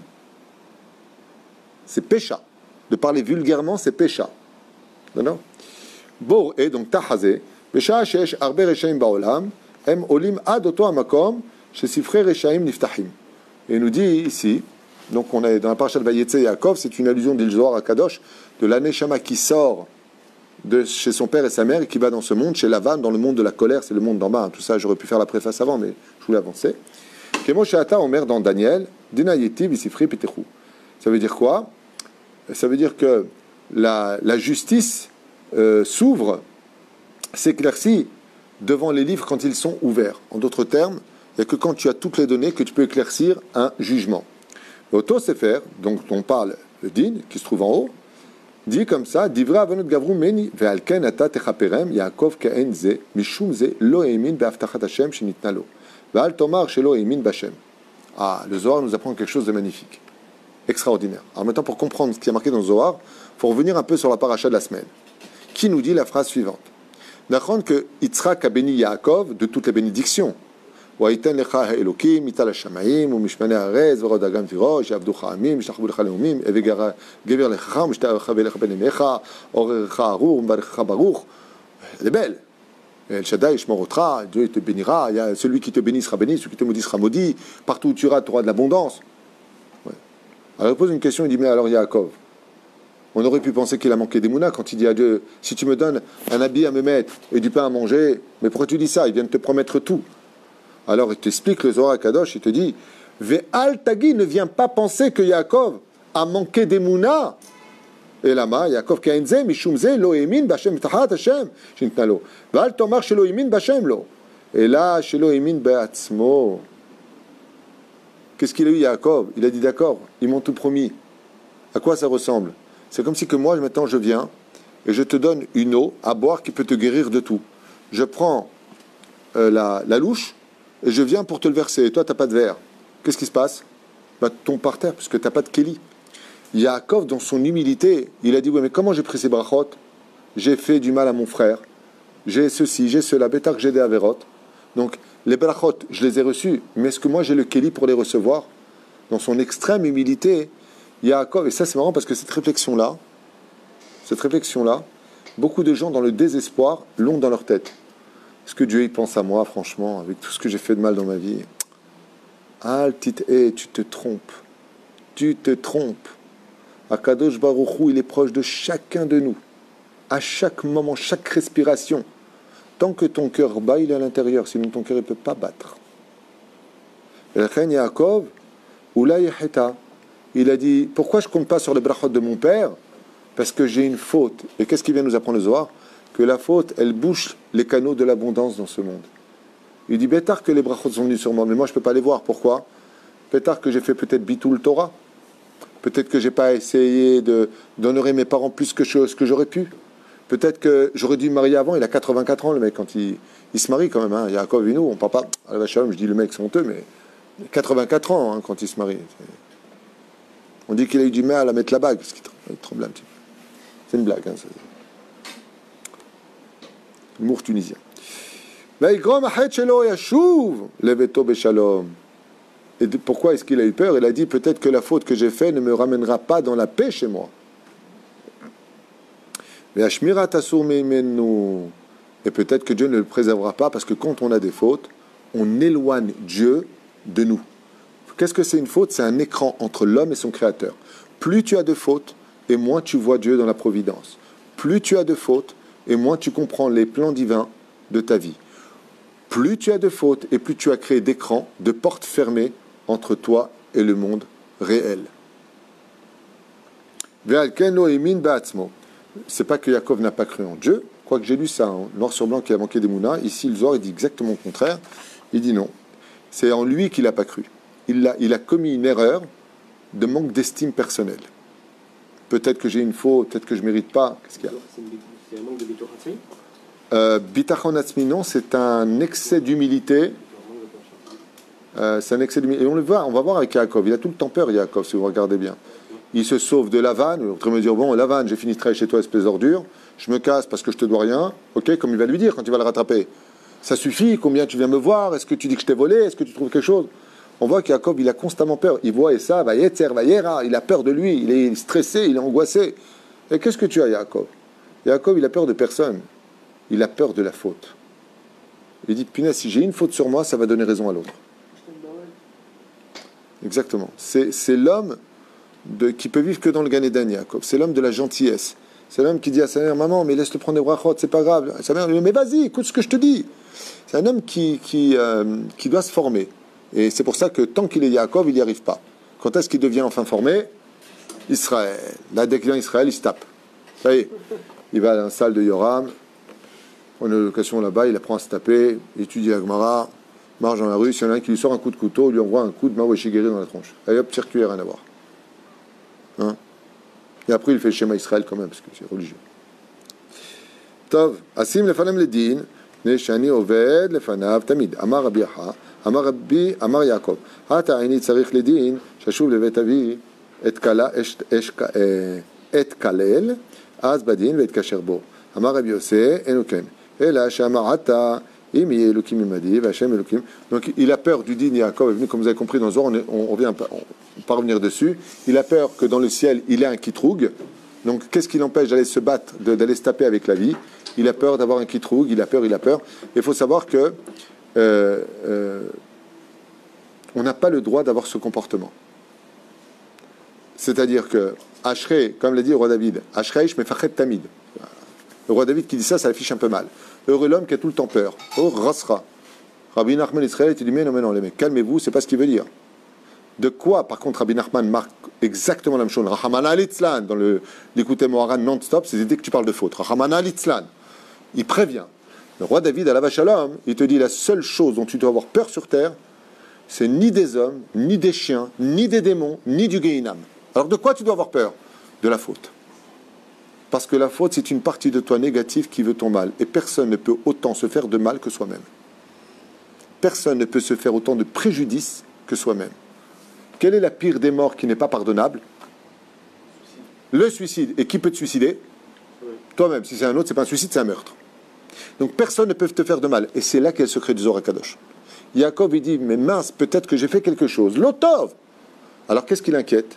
C'est pécha. De parler vulgairement, c'est pécha. Non? Bon, et donc, tahazé. Pesha shesh arbe reshaim baolam, em olim ad oto amakom, shesifre reshaim niftahim. Et il nous dit ici, donc on est dans la parasha de Vayetze Yaakov, c'est une allusion d'Il Zohar à Kadosh, de l'Aneshama qui sort de chez son père et sa mère et qui va dans ce monde, chez Lavan, dans le monde de la colère, c'est le monde d'en bas. Hein, tout ça, j'aurais pu faire la préface avant, mais je voulais avancer. Kemo Sheata Omer dans Daniel, Dina Yeti Visifri Petechu. Ça veut dire quoi? Ça veut dire que la, la justice euh, s'ouvre, s'éclaircit devant les livres quand ils sont ouverts. En d'autres termes, il n'y a que quand tu as toutes les données que tu peux éclaircir un jugement. L'auto Sefer, donc on parle le din, qui se trouve en haut, dit comme ça, Divra avonot gavru meni ve'alken ata techaperem Yaakov ka'en ze mishum ze lo emin be'aftachat Hashem shenitna lo ve'al tomar shelo emin b'Hashem. Ah, le Zohar nous apprend quelque chose de magnifique. extraordinaire. Alors maintenant, pour comprendre ce qui est marqué dans le Zohar, il faut revenir un peu sur la paracha de la semaine, qui nous dit la phrase suivante. D'accord que Yitzhak a béni Yaakov de toutes les bénédictions. וייתן לך האלוקים מטל השמיים ומשמני הארץ ורוד אגם תירוש יעבדוך עמים ישתחוו לך לאומים הביא גבר לחכם ומשתחווה לך בין עיניך עוררך ארור ומברכך ברוך. C'est belle. El Shaddai ישמור אותך, Dieu te bénira, il y a celui qui te bénit sera béni, celui qui te maudit sera maudit, partout où tu iras tu auras de l'abondance. Ouais. Alors il pose une question, il dit mais alors Yaakov, on aurait pu penser qu'il a manqué d'Emouna quand il dit à Dieu, si tu me donnes un habit à me mettre et du pain à manger, mais pourquoi tu dis ça? Il vient de te promettre tout. Alors il t'explique le Zohar Kadosh, il te dit Ve'al Tagi, ne viens pas penser que Yaakov a manqué d'Emouna. Et là-bas, Yaakov Kainze, Mishumze, Lo Emin, Bachem, Tahat Hashem, Shintnalo. Ve'al Tomar, Shelo Emin, Bachem, Lo. Et là, Shelo Emin, Be'atzmo. Qu'est-ce qu'il a eu, Yaakov? Il a dit d'accord, ils m'ont tout promis. À quoi ça ressemble? C'est comme si que moi, maintenant, je viens et je te donne une eau à boire qui peut te guérir de tout. Je prends euh, la, la louche, et je viens pour te le verser, et toi, tu n'as pas de verre. Qu'est-ce qui se passe? Bah, tu tombes par terre, puisque tu n'as pas de kéli. Yaakov, dans son humilité, il a dit, ouais, mais comment j'ai pris ces brachot? J'ai fait du mal à mon frère, j'ai ceci, j'ai cela, bétar que j'ai des avérotes. Donc, les brachot, je les ai reçus, mais est-ce que moi, j'ai le kéli pour les recevoir? Dans son extrême humilité, Yaakov, et ça, c'est marrant, parce que cette réflexion-là, cette réflexion-là, beaucoup de gens, dans le désespoir, l'ont dans leur tête. Est-ce que Dieu il pense à moi, franchement, avec tout ce que j'ai fait de mal dans ma vie? Ah, petite, eh, tu te trompes. Tu te trompes. Akadosh Baruch Hu, il est proche de chacun de nous. À chaque moment, chaque respiration. Tant que ton cœur bat, il est à l'intérieur. Sinon, ton cœur ne peut pas battre. Et la reine Yaakov, Oula Yeheta, il a dit, pourquoi je ne compte pas sur les brachot de mon père? Parce que j'ai une faute. Et qu'est-ce qu'il vient nous apprendre le Zohar? Que la faute, elle bouche les canaux de l'abondance dans ce monde. Il dit, bétard que les brachot sont venus sur moi, mais moi je ne peux pas les voir. Pourquoi? Bétard que j'ai fait peut-être bitul Torah. Peut-être que je n'ai pas essayé de, d'honorer mes parents plus que ce que j'aurais pu. Peut-être que j'aurais dû me marier avant. Il a quatre-vingt-quatre ans, le mec, quand il, il se marie quand même. Hein. Yaakov et nous, on ne parle pas. À la vache, je dis le mec, c'est honteux, mais quatre-vingt-quatre ans hein, quand il se marie. On dit qu'il a eu du mal à mettre la bague, parce qu'il tremble un petit peu. C'est une blague, hein, ça. Humour tunisien. Et pourquoi est-ce qu'il a eu peur? Il a dit peut-être que la faute que j'ai faite ne me ramènera pas dans la paix chez moi. Et peut-être que Dieu ne le préservera pas parce que quand on a des fautes, on éloigne Dieu de nous. Qu'est-ce que c'est une faute? C'est un écran entre l'homme et son créateur. Plus tu as de fautes, et moins tu vois Dieu dans la providence. Plus tu as de fautes, et moins tu comprends les plans divins de ta vie. Plus tu as de fautes, et plus tu as créé d'écrans, de portes fermées entre toi et le monde réel. C'est pas que Yaakov n'a pas cru en Dieu, quoique j'ai lu ça, hein, noir sur blanc, qu'il a manqué des mounas. Ici, le Zohar, il dit exactement le contraire. Il dit non. C'est en lui qu'il n'a pas cru. Il a, il a commis une erreur de manque d'estime personnelle. Peut-être que j'ai une faute, peut-être que je ne mérite pas. Qu'est-ce qu'il y a? C'est un manque de bitachon atzmi? euh, Bitachon atzmi, non, c'est un excès d'humilité. Euh, c'est un excès d'humilité. Et on le voit, on va voir avec Yaakov. Il a tout le temps peur, Yaakov, si vous regardez bien. Il se sauve de Lavan. Il est en train de me dire, bon, Lavan, j'ai fini de travailler chez toi, espèce d'ordure. Je me casse parce que je te dois rien. Ok, comme il va lui dire quand il va le rattraper. Ça suffit, combien tu viens me voir? Est-ce que tu dis que je t'ai volé? Est-ce que tu trouves quelque chose? On voit qu'Yaakov, il a constamment peur. Il voit et ça, va yetzer, va yera. Il a peur de lui. Il est stressé, il est angoissé. Et qu'est-ce que tu as, Yaakov? Yaakov, il a peur de personne. Il a peur de la faute. Il dit, punaise, si j'ai une faute sur moi, ça va donner raison à l'autre. Exactement. C'est, c'est l'homme de, qui peut vivre que dans le Gan Eden, Yaakov. C'est l'homme de la gentillesse. C'est l'homme qui dit à sa mère, maman, mais laisse-le prendre des brachot, c'est pas grave. Sa mère lui dit, mais vas-y, écoute ce que je te dis. C'est un homme qui, qui, euh, qui doit se former. Et c'est pour ça que tant qu'il est Yaakov, il n'y arrive pas. Quand est-ce qu'il devient enfin formé? Israël. Là, dès qu'il vient Israël, il se tape. Ça y est. Il va dans la salle de Yoram. On a l'occasion là-bas, il apprend à se taper, il étudie la Gemara, marche dans la rue. S'il y en a un qui lui sort un coup de couteau, il lui envoie un coup de Maweshigeri dans la tronche. Allez hop, circuit, rien à voir. Hein? Et après, il fait le schéma Israël quand même, parce que c'est religieux. Tov, Asim lefanem ledin, neshani oved lefanav tamid. Amar Rabbi Yaha, Amar Rabbi, Amar Yaakov. Hata aini tzarich ledin, shashuv levet avi. et kala et kalel az badin ve et kasher bo. Amar Rabbi Yossé enoken. Et là, shamarata imi elukim imadi v'Hashem elukim. Donc il a peur du din Yaakov est venu, comme vous avez compris dans le Zohar, on, on, on revient, on, on pas revenir dessus. Il a peur que dans le ciel il ait un kitroug. Donc qu'est-ce qui l'empêche d'aller se battre, de, d'aller se taper avec la vie? Il a peur d'avoir un kitroug. Il a peur, il a peur. Il faut savoir que euh, euh, on n'a pas le droit d'avoir ce comportement. C'est-à-dire que Ashrei, comme l'a dit le roi David, Ashrei shmefachet tamid. Le roi David qui dit ça, ça affiche un peu mal. Heureux l'homme qui a tout le temps peur. Oh, rasra. Rabbi Nachman Israël, il dit mais non, mais non, les mecs, calmez-vous, c'est pas ce qu'il veut dire. De quoi, par contre, Rabbi Nachman marque exactement la même chose. Rahamana litzlan, dans le l'écouter Moharan non-stop, c'est dès que tu parles de faute. Rahamana litzlan. Il prévient. Le roi David, à la vache à l'homme, il te dit la seule chose dont tu dois avoir peur sur terre, c'est ni des hommes, ni des chiens, ni des démons, ni du Gehinam. Alors de quoi tu dois avoir peur? De la faute. Parce que la faute, c'est une partie de toi négative qui veut ton mal. Et personne ne peut autant se faire de mal que soi-même. Personne ne peut se faire autant de préjudice que soi-même. Quelle est la pire des morts qui n'est pas pardonnable? Le suicide. Et qui peut te suicider? Toi-même. Si c'est un autre, c'est pas un suicide, c'est un meurtre. Donc personne ne peut te faire de mal. Et c'est là qu'est le secret du Zohar Kadosh. Yaakov, il dit, mais mince, peut-être que j'ai fait quelque chose. L'otov. Alors qu'est-ce qui l'inquiète?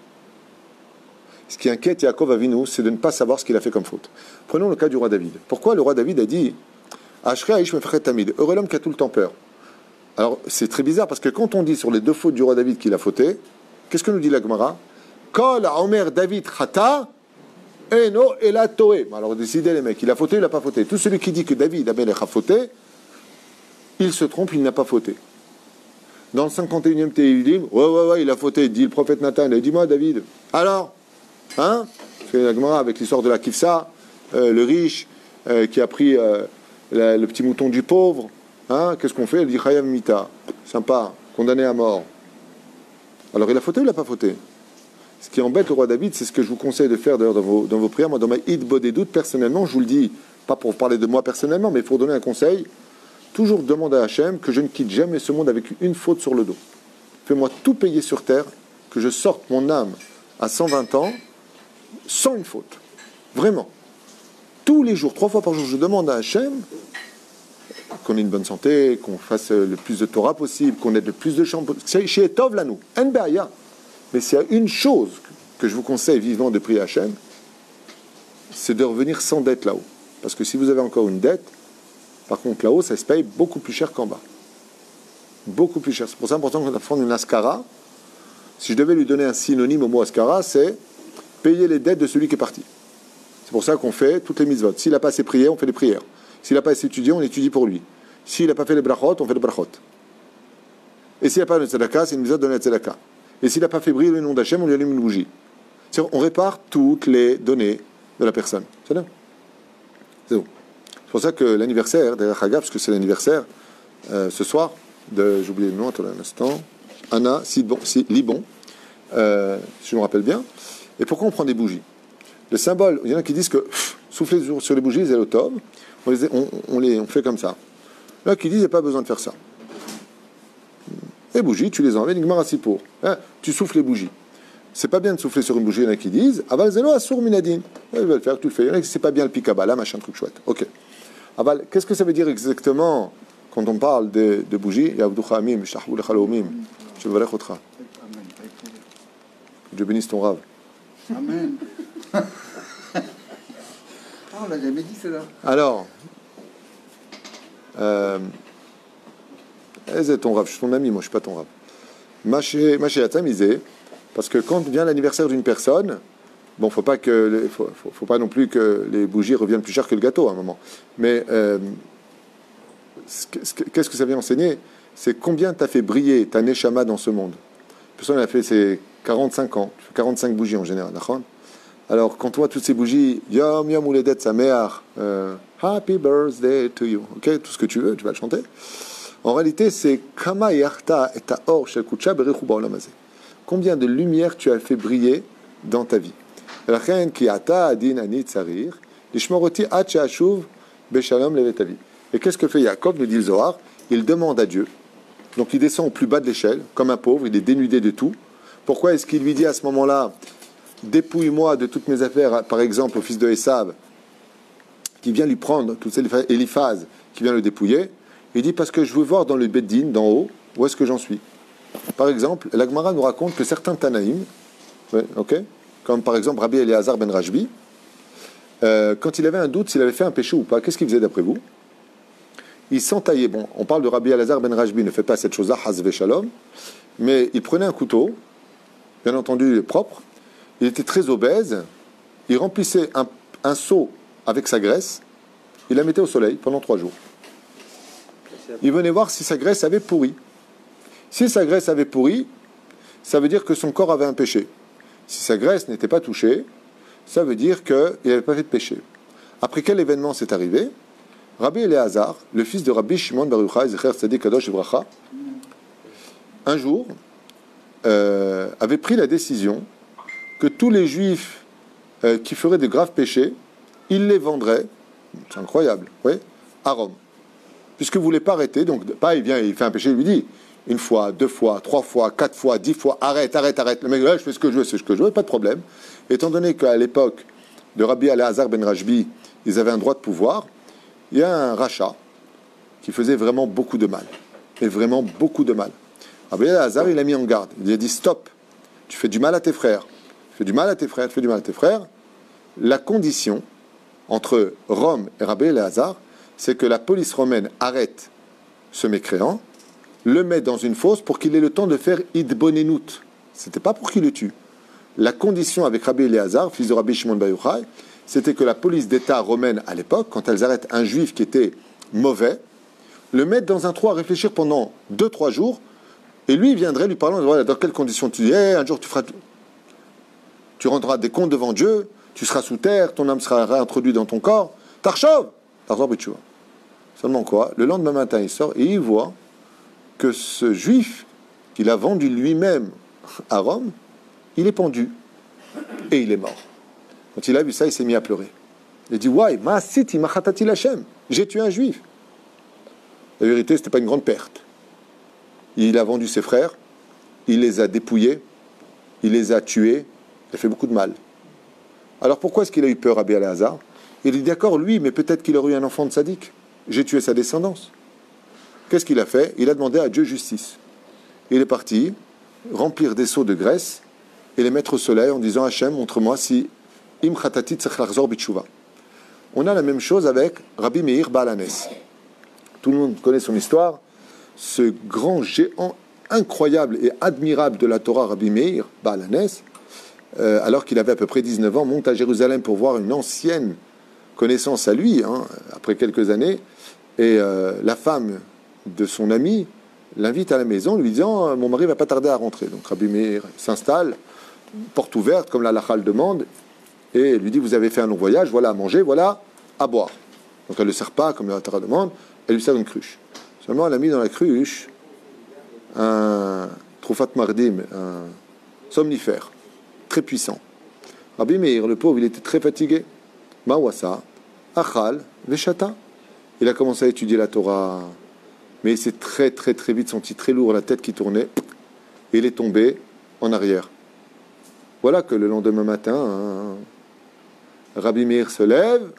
Ce qui inquiète Yaakov Avinu, c'est de ne pas savoir ce qu'il a fait comme faute. Prenons le cas du roi David. Pourquoi le roi David a dit Ashrei Aish mefachet tamid, heureux l'homme qui a tout le temps peur? Alors c'est très bizarre parce que quand on dit sur les deux fautes du roi David qu'il a fauté, qu'est-ce que nous dit la Gemara? Kol Omer David chata eno ela toe. Alors décidez les mecs, il a fauté, il n'a pas fauté. Tout celui qui dit que David Amelech a fauté, il se trompe, il n'a pas fauté. Dans le cinquante et unième Téhilim, ouais, ouais, ouais, il a fauté, dit le prophète Nathan. Il a dit, dis-moi, David, alors, hein? C'est la Gemara avec l'histoire de la Kifsa, euh, le riche euh, qui a pris euh, la, le petit mouton du pauvre. Hein? Qu'est-ce qu'on fait? Il dit, Chayam Mita, sympa, condamné à mort. Alors, il a fauté ou il n'a pas fauté? Ce qui embête le roi David, c'est ce que je vous conseille de faire d'ailleurs dans vos, dans vos prières. Moi, dans ma Id Bodedut, personnellement, je vous le dis, pas pour parler de moi personnellement, mais pour donner un conseil. Toujours demander à Hachem que je ne quitte jamais ce monde avec une faute sur le dos. Fais-moi tout payer sur terre, que je sorte mon âme à cent vingt ans sans une faute. Vraiment. Tous les jours, trois fois par jour, je demande à Hachem qu'on ait une bonne santé, qu'on fasse le plus de Torah possible, qu'on ait le plus de chambres. C'est chez Etov, là, nous. En Baya. Mais s'il y a une chose que je vous conseille vivement de prier à Hachem, c'est de revenir sans dette là-haut. Parce que si vous avez encore une dette, par contre, là-haut, ça se paye beaucoup plus cher qu'en bas. Beaucoup plus cher. C'est pour ça important qu'on apprenne une askara. Si je devais lui donner un synonyme au mot askara, c'est payer les dettes de celui qui est parti. C'est pour ça qu'on fait toutes les mitzvot. S'il n'a pas assez prié, on fait les prières. S'il n'a pas assez étudié, on étudie pour lui. S'il n'a pas fait les brachot, on fait les brachot. Et s'il n'a pas de tzedaka, c'est une mitzvot de la tzedaka. Et s'il n'a pas fait briller le nom d'Hachem, on lui allume une bougie. C'est-à-dire, on répare toutes les données de la personne. C'est là. C'est bon. C'est pour ça que l'anniversaire, derrière Hagab, parce que c'est l'anniversaire, euh, ce soir, de, j'ai oublié le nom, attendez un instant, Anna Sidbon, si, Libon, euh, si je me rappelle bien. Et pourquoi on prend des bougies? Le symbole, il y en a qui disent que pff, souffler sur les bougies, c'est l'automne, on les, on, on les on fait comme ça. Là, qui disent qu'il n'y a pas besoin de faire ça. Les bougies, tu les enlèves, Nigmar Asipour. Hein, tu souffles les bougies. C'est pas bien de souffler sur une bougie, il y en a qui disent Aval Zelo Assour Minadin. Ils veulent faire, tu le fais. Il y en a qui c'est pas bien le Pikabala, machin, truc chouette. Ok. Aval, qu'est-ce que ça veut dire exactement quand on parle de, de bougies? Yavducha Amim, Shahbou Lechaloumim. Je veux Otra. Dieu bénisse ton rave. Amen. Ah, on l'a jamais dit cela. Alors, euh, c'est ton rave, je suis ton ami, moi je suis pas ton rave. Maché à tamiser, parce que quand vient l'anniversaire d'une personne, bon, faut pas que, faut, faut, faut pas non plus que les bougies reviennent plus cher que le gâteau à un moment. Mais euh, qu'est-ce que ça vient enseigner? C'est combien t'as fait briller ta neshama dans ce monde. La personne a fait ses quarante-cinq ans, quarante-cinq bougies en général, d'accord? Alors, quand tu vois toutes ces bougies, Yom Yom Uledet Sameach, euh, Happy Birthday to you, ok, tout ce que tu veux, tu vas le chanter. En réalité, c'est Kama Yarta et Taor Shel Kucha Berechuba Olam Hazeh. Combien de lumière tu as fait briller dans ta vie. Lachen ki ata adin ani tsarir, lishmoroti ad she'ashuv beshalom levetavi. Et qu'est-ce que fait Yaakov, nous dit le Zohar? Il demande à Dieu, donc il descend au plus bas de l'échelle, comme un pauvre, il est dénudé de tout, Pourquoi est-ce qu'il lui dit à ce moment-là, dépouille-moi de toutes mes affaires, par exemple au fils de Esav, qui vient lui prendre, toutes ces Eliphaz, qui vient le dépouiller. Il dit, parce que je veux voir dans le Beddin, d'en haut, où est-ce que j'en suis. Par exemple, la Gemara nous raconte que certains Tanaïm, ouais, okay, comme par exemple Rabbi Eliezer ben Rajbi, euh, quand il avait un doute s'il avait fait un péché ou pas, qu'est-ce qu'il faisait d'après vous? Il s'entaillait. Bon, on parle de Rabbi Eliezer ben Rajbi, ne fait pas cette chose-là, Hazve Shalom, mais il prenait un couteau, bien entendu propre, il était très obèse, il remplissait un, un seau avec sa graisse, il la mettait au soleil pendant trois jours. Il venait voir si sa graisse avait pourri. Si sa graisse avait pourri, ça veut dire que son corps avait un péché. Si sa graisse n'était pas touchée, ça veut dire qu'il n'avait pas fait de péché. Après quel événement s'est arrivé? Rabbi Eliezer, le fils de Rabbi Shimon bar Yochai, Zecher Tzadik Kadosh V'Bracha, un jour, euh, avait pris la décision que tous les juifs euh, qui feraient de graves péchés, il les vendrait, c'est incroyable, oui, à Rome. Puisque vous ne voulez pas arrêter, donc pas il vient, il fait un péché, il lui dit une fois, deux fois, trois fois, quatre fois, dix fois, arrête, arrête, arrête. Le mec, ouais, je fais ce que je veux, c'est ce que je veux, pas de problème. Étant donné qu'à l'époque de Rabbi Eliezer ben Rajbi, ils avaient un droit de pouvoir, il y a un rachat qui faisait vraiment beaucoup de mal. Et vraiment beaucoup de mal. Rabbi Eliezer, il a mis en garde. Il a dit stop, tu fais du mal à tes frères. Tu fais du mal à tes frères, tu fais du mal à tes frères. La condition entre Rome et Rabbi Eliezer, c'est que la police romaine arrête ce mécréant, le met dans une fosse pour qu'il ait le temps de faire idbonenout. C'était pas pour qu'il le tue. La condition avec Rabbi Eliezer, fils de Rabbi Shimon bar Yochai, c'était que la police d'État romaine à l'époque, quand elles arrêtent un juif qui était mauvais, le mettent dans un trou à réfléchir pendant deux trois jours, et lui il viendrait lui parlant, voilà, dans quelles conditions tu es, hey, un jour tu feras, tu rendras des comptes devant Dieu, tu seras sous terre, ton âme sera réintroduite dans ton corps, Tarchov, Tarchov B'tshuva. Seulement quoi? Le lendemain matin, il sort et il voit que ce juif qu'il a vendu lui-même à Rome, il est pendu et il est mort. Quand il a vu ça, il s'est mis à pleurer. Il a dit, Why, ma siti, ma chatati lachem. J'ai tué un juif. La vérité, ce n'était pas une grande perte. Il a vendu ses frères, il les a dépouillés, il les a tués, il a fait beaucoup de mal. Alors pourquoi est-ce qu'il a eu peur, Rabbi Eliezer? Il dit, d'accord, lui, mais peut-être qu'il aurait eu un enfant de sadique. J'ai tué sa descendance. Qu'est-ce qu'il a fait? Il a demandé à Dieu justice. Il est parti remplir des seaux de graisse et les mettre au soleil en disant, Hachem, montre-moi si im chatati tzach lachzor b'tshuva. On a la même chose avec Rabbi Meir Baal Hanes. Tout le monde connaît son histoire. Ce grand géant incroyable et admirable de la Torah, Rabbi Meir Baal Hanes, euh, alors qu'il avait à peu près dix-neuf ans, monte à Jérusalem pour voir une ancienne connaissance à lui, hein, après quelques années, et euh, la femme de son ami l'invite à la maison, lui disant « Mon mari va pas tarder à rentrer ». Donc Rabbi Meir s'installe, porte ouverte, comme la halakha le demande, et lui dit « Vous avez fait un long voyage, voilà à manger, voilà à boire ». Donc elle ne le sert pas, comme la Torah demande, elle lui sert une cruche. Seulement, elle a mis dans la cruche un trufat mardim, un somnifère, très puissant. Rabbi Meir, le pauvre, il était très fatigué. Mawasa, achal, veshata. Il a commencé à étudier la Torah, mais il s'est très très très vite senti très lourd, la tête qui tournait, et il est tombé en arrière. Voilà que le lendemain matin, hein, Rabbi Meir se lève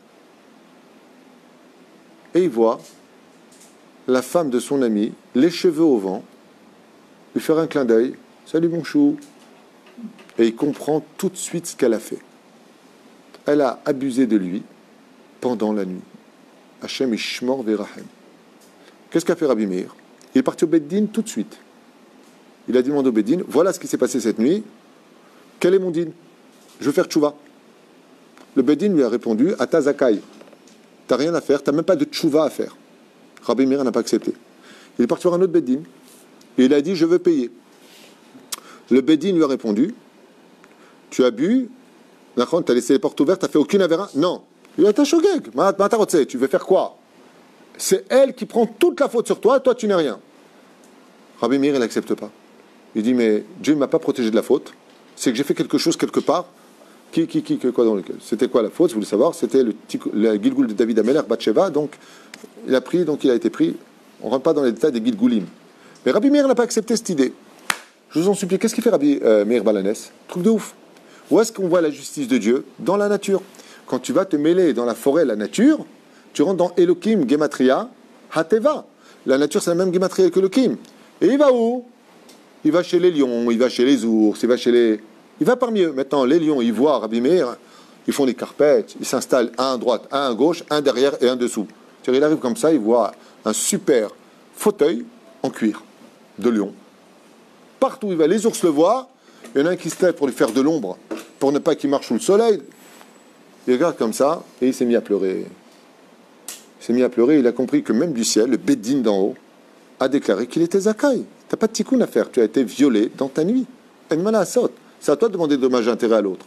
et il voit la femme de son ami, les cheveux au vent, lui faire un clin d'œil, salut mon chou, et il comprend tout de suite ce qu'elle a fait. Elle a abusé de lui pendant la nuit. Hachem ishmor verahem. Qu'est-ce qu'a fait Rabbi Meir? Il est parti au Beddin tout de suite. Il a demandé au Beddin, voilà ce qui s'est passé cette nuit. Quel est mon din? Je veux faire tchouva. Le Beddin lui a répondu, Ata zakai. T'as rien à faire, t'as même pas de tchouva à faire. Rabbi Meir n'a pas accepté. Il est parti voir un autre Beddin. Et il a dit, je veux payer. Le Beddin lui a répondu, tu as bu, tu as laissé les portes ouvertes, tu n'as fait aucune avéra? Non. Il a dit, tu veux faire quoi? C'est elle qui prend toute la faute sur toi, toi tu n'es rien. Rabbi Meir, il n'accepte pas. Il dit, mais Dieu ne m'a pas protégé de la faute. C'est que j'ai fait quelque chose quelque part. Qui, qui, qui, quoi dans lequel? C'était quoi la faute, vous voulez savoir? C'était le, le Gilgoul de David Ameler, Bathsheba. Donc, il a pris, donc il a été pris. On ne rentre pas dans les détails des Gilgoulim. Mais Rabbi Meir n'a pas accepté cette idée. Je vous en supplie, qu'est-ce qu'il fait Rabbi euh, Meir Balanès? Truc de ouf. Où est-ce qu'on voit la justice de Dieu? Dans la nature. Quand tu vas te mêler dans la forêt, la nature, tu rentres dans Elohim, Gematria, Hateva. La nature, c'est la même Gematria que Elohim. Et il va où? Il va chez les lions, il va chez les ours, il va chez les... Il va parmi eux. Maintenant, les lions, ils voient Rabbi Meir, ils font des carpettes, ils s'installent un à droite, un à gauche, un derrière et un dessous. C'est-à-dire, il arrive comme ça, il voit un super fauteuil en cuir de lion. Partout où il va, les ours le voient, il y en a un qui se lève pour lui faire de l'ombre, pour ne pas qu'il marche sous le soleil. Il regarde comme ça, et il s'est mis à pleurer. Il s'est mis à pleurer, il a compris que même du ciel, le Bédine d'en haut, a déclaré qu'il était Zakaï. T'as pas de tikkun à faire, tu as été violé dans ta nuit. Enmana saute. C'est à toi de demander dommage et intérêt à l'autre.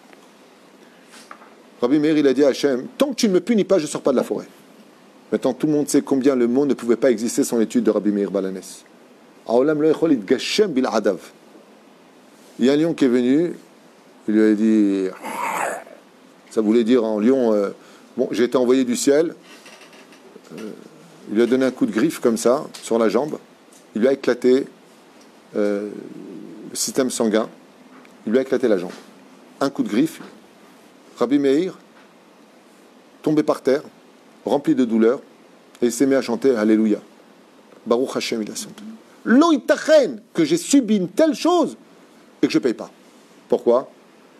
Rabbi Meir, il a dit à Hachem, tant que tu ne me punis pas, je ne sors pas de la forêt. Maintenant, tout le monde sait combien le monde ne pouvait pas exister sans l'étude de Rabbi Meir Balanès. Il y a un lion qui est venu, il lui a dit, ça voulait dire en lion, euh, bon, j'ai été envoyé du ciel, euh, il lui a donné un coup de griffe comme ça, sur la jambe, il lui a éclaté euh, le système sanguin, il lui a éclaté la jambe. Un coup de griffe, Rabbi Meir, tombé par terre, rempli de douleur, et il s'est mis à chanter Alléluia. Baruch Hashem, il a chanté. Lo itachen, que j'ai subi une telle chose et que je ne paye pas. Pourquoi?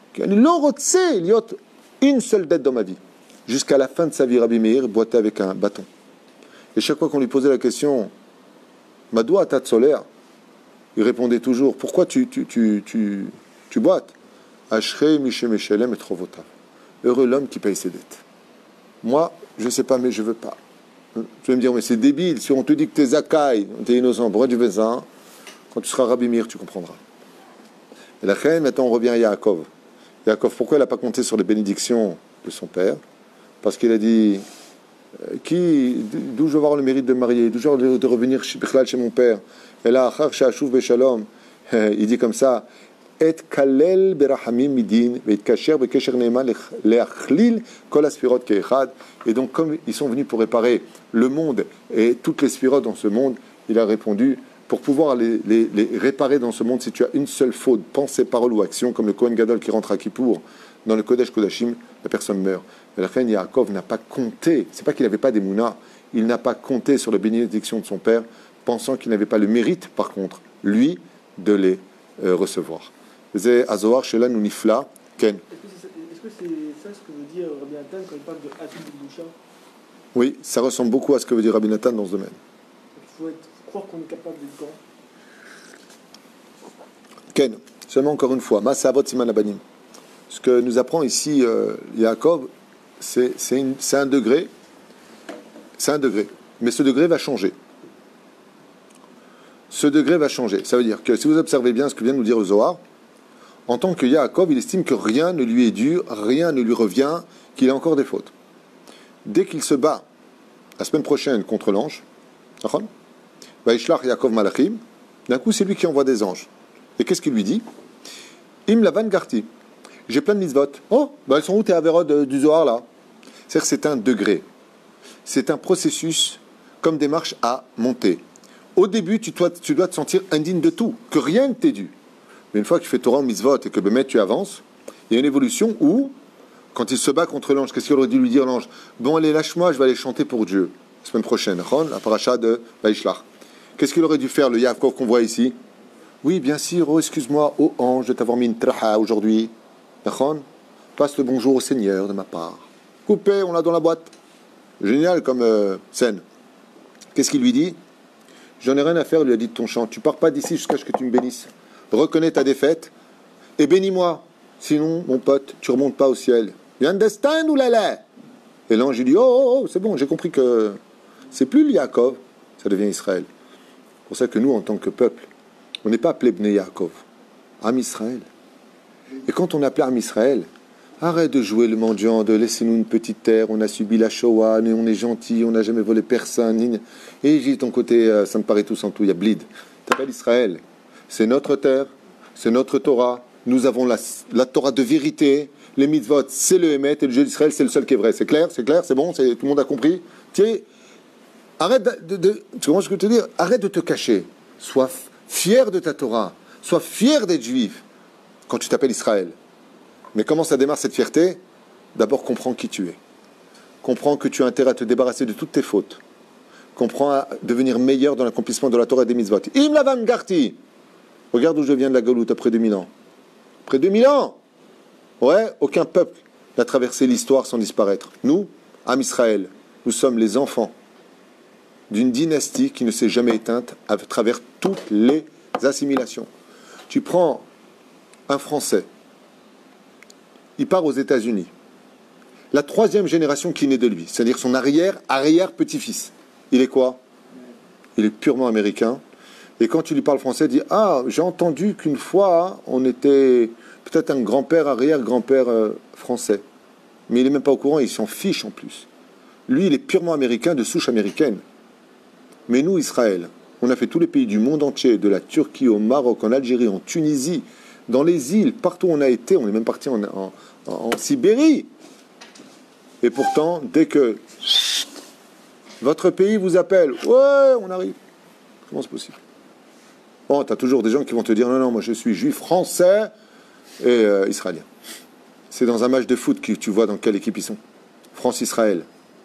Il y a une seule dette dans ma vie. Jusqu'à la fin de sa vie, Rabbi Meir il boitait avec un bâton. Et chaque fois qu'on lui posait la question, Madou atat solaire, il répondait toujours, pourquoi tu, tu, tu, tu, tu boites? Ashrei Mishem Eshelem et Trovota. Heureux l'homme qui paye ses dettes. Moi, je ne sais pas, mais je ne veux pas. Tu vas me dire, mais c'est débile, si on te dit que tu es Zakaï, tu es innocent, pourquoi tu fais ça? Quand tu seras Rabbi Meir, tu comprendras. Et la reine, maintenant on revient à Yaakov. Yaakov, pourquoi il n'a pas compté sur les bénédictions de son père? Parce qu'il a dit, qui, d'où je vais avoir le mérite de me marier, d'où je vais avoir de revenir chez mon père? Et là, il dit comme ça, et kalel berahamim midin et kasher bekesher neeman leachlil kol asfirot keechad. Et donc comme ils sont venus pour réparer le monde et toutes les sphirotes dans ce monde, il a répondu, pour pouvoir les, les, les réparer dans ce monde, si tu as une seule faute, pensée, parole ou action, comme le Kohen Gadol qui rentre à Kippour dans le Kodesh Kodashim, la personne meurt. Et la reine Yaakov n'a pas compté, c'est pas qu'il n'avait pas des mounas, il n'a pas compté sur la bénédiction de son père, pensant qu'il n'avait pas le mérite, par contre, lui, de les euh, recevoir. C'est Azohar Shelan ou Nifla, Ken. Est-ce que c'est ça ce que veut dire Rabbi Nathan quand il parle de Hatou de Boucha? Oui, ça ressemble beaucoup à ce que veut dire Rabbi Nathan dans ce domaine. Il faut être, croire qu'on est capable d'être grand. Ken, seulement encore une fois, Masavot Siman Abanim. Ce que nous apprend ici euh, Yaakov, c'est, c'est, une, c'est un degré, c'est un degré, mais ce degré va changer. Ce degré va changer. Ça veut dire que si vous observez bien ce que vient de nous dire le Zohar, en tant que Yaakov, il estime que rien ne lui est dû, rien ne lui revient, qu'il a encore des fautes. Dès qu'il se bat la semaine prochaine contre l'ange, Vaishlach Yaakov Malachim, d'un coup c'est lui qui envoie des anges. Et qu'est-ce qu'il lui dit? Im Lavan Garti. J'ai plein de mitzvot. Oh, bah elles sont où tes avérod du Zohar là? C'est-à-dire que c'est un degré. C'est un processus comme des marches à monter. Au début, tu dois, tu dois te sentir indigne de tout, que rien ne t'est dû. Mais une fois que tu fais Torah mitzvot et que Bémet tu avances, il y a une évolution où, quand il se bat contre l'ange, qu'est-ce qu'il aurait dû lui dire l'ange? Bon, allez, lâche-moi, je vais aller chanter pour Dieu. La semaine prochaine, la paracha de Vaishlach. Qu'est-ce qu'il aurait dû faire, le Yaakov qu'on voit ici? Oui, bien sûr, oh, excuse-moi, ô oh, ange, de t'avoir mis une traha aujourd'hui. Passe le bonjour au Seigneur de ma part. Coupé, on l'a dans la boîte. Génial comme euh, scène. Qu'est-ce qu'il lui dit? J'en ai rien à faire, lui a dit de ton chant. Tu pars pas d'ici jusqu'à ce que tu me bénisses. Reconnais ta défaite et bénis-moi. Sinon, mon pote, tu remontes pas au ciel. You understand ou là? Et l'ange, il dit, oh, oh, oh, c'est bon, j'ai compris que c'est plus le Yaakov, ça devient Israël. C'est pour ça que nous, en tant que peuple, on n'est pas appelé Bnei Yaakov, Am Israël. Et quand on appelle Am Israël, arrête de jouer le mendiant, de laisser-nous une petite terre, on a subi la Shoah, on est gentil, on n'a jamais volé personne. Et j'ai ton côté, euh, ça me paraît tout sans tout, il y a blid. T'appelles Israël, c'est notre terre, c'est notre Torah, nous avons la, la Torah de vérité, les mitzvot, c'est le Hémet, et le Dieu d'Israël, c'est le seul qui est vrai. C'est clair, c'est clair, c'est bon, c'est, tout le monde a compris. Tiens, arrête de, de, de tu comprends ce que je veux te dire? Arrête de te cacher, sois fier de ta Torah, Sois fier d'être juif quand tu t'appelles Israël. Mais comment ça démarre cette fierté? D'abord, comprends qui tu es. Comprends que tu as intérêt à te débarrasser de toutes tes fautes. Comprends à devenir meilleur dans l'accomplissement de la Torah et des mitzvot. Im lavan garti. Regarde où je viens de la Galoute après deux mille ans. Après deux mille ans. Ouais, aucun peuple n'a traversé l'histoire sans disparaître. Nous, Am Israël, nous sommes les enfants d'une dynastie qui ne s'est jamais éteinte à travers toutes les assimilations. Tu prends un Français, il part aux États-Unis. La troisième génération qui naît de lui, c'est-à-dire son arrière-arrière-petit-fils, il est quoi? Il est purement américain. Et quand tu lui parles français, il dit « Ah, j'ai entendu qu'une fois, on était peut-être un grand-père, arrière-grand-père euh, français. » Mais il n'est même pas au courant, il s'en fiche en plus. Lui, il est purement américain, de souche américaine. Mais nous, Israël, on a fait tous les pays du monde entier, de la Turquie au Maroc, en Algérie, en Tunisie, dans les îles, partout où on a été, on est même parti en, en, en, en Sibérie. Et pourtant, dès que votre pays vous appelle, ouais, on arrive. Comment c'est possible? Bon, tu as toujours des gens qui vont te dire, non, non, moi je suis juif français et euh, israélien. C'est dans un match de foot que tu vois dans quelle équipe ils sont. France-Israël.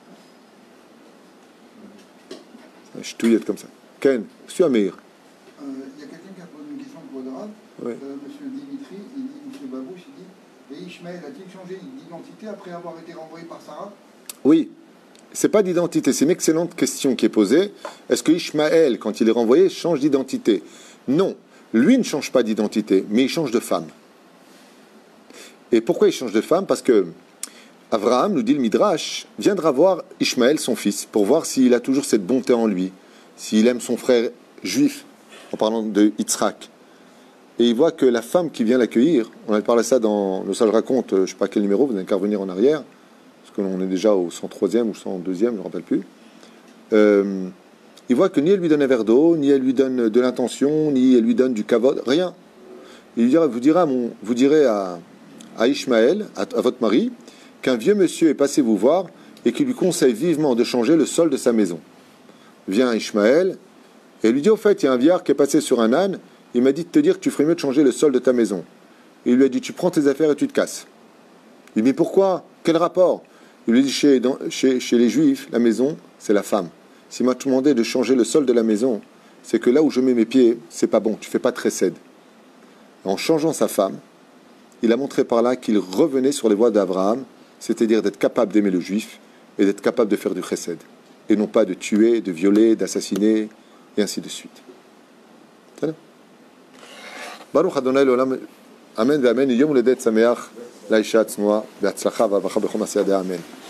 Je touillette comme ça. Ken, je suis Amir. Il euh, y a quelqu'un qui a posé une question pour le Rav. Oui. Euh, Monsieur Dimitri, il dit, Monsieur Babouche, il dit, et Ishmaël a-t-il changé d'identité après avoir été renvoyé par Sarah? Oui. C'est pas d'identité, c'est une excellente question qui est posée. Est-ce que Ishmaël, quand il est renvoyé, change d'identité? Non. Lui ne change pas d'identité, mais il change de femme. Et pourquoi il change de femme? Parce que Abraham, nous dit le Midrash, viendra voir Ishmaël, son fils, pour voir s'il a toujours cette bonté en lui, s'il aime son frère juif, en parlant de Yitzhak. Et il voit que la femme qui vient l'accueillir, on avait parlé de ça dans le Sage raconte, je ne sais pas quel numéro, vous n'avez qu'à revenir en arrière, parce que l'on est déjà au cent troisième ou cent deuxième, je ne me rappelle plus. Euh, il voit que ni elle lui donne un verre d'eau, ni elle lui donne de l'intention, ni elle lui donne du kavod, rien. Il lui dira, vous direz à, mon, vous direz à, à Ishmaël, à, à votre mari, qu'un vieux monsieur est passé vous voir et qui lui conseille vivement de changer le sol de sa maison. Vient Ishmaël et lui dit, au fait, il y a un vieillard qui est passé sur un âne, il m'a dit de te dire que tu ferais mieux de changer le sol de ta maison. Et il lui a dit, tu prends tes affaires et tu te casses. Il dit, mais pourquoi? Quel rapport? Il lui dit, chez, dans, chez, chez les Juifs, la maison, c'est la femme. S'il m'a demandé de changer le sol de la maison, c'est que là où je mets mes pieds, c'est pas bon, tu fais pas de chesed. En changeant sa femme, il a montré par là qu'il revenait sur les voies d'Abraham, c'est-à-dire d'être capable d'aimer le juif et d'être capable de faire du chesed, et non pas de tuer, de violer, d'assassiner, et ainsi de suite. Baruch Adonai l'olam, Amen, Amen, Yom Ledet Sameach, Laisha Tznoa, Be'atzlacha, V'avacha B'chom Asiyadeh, Amen.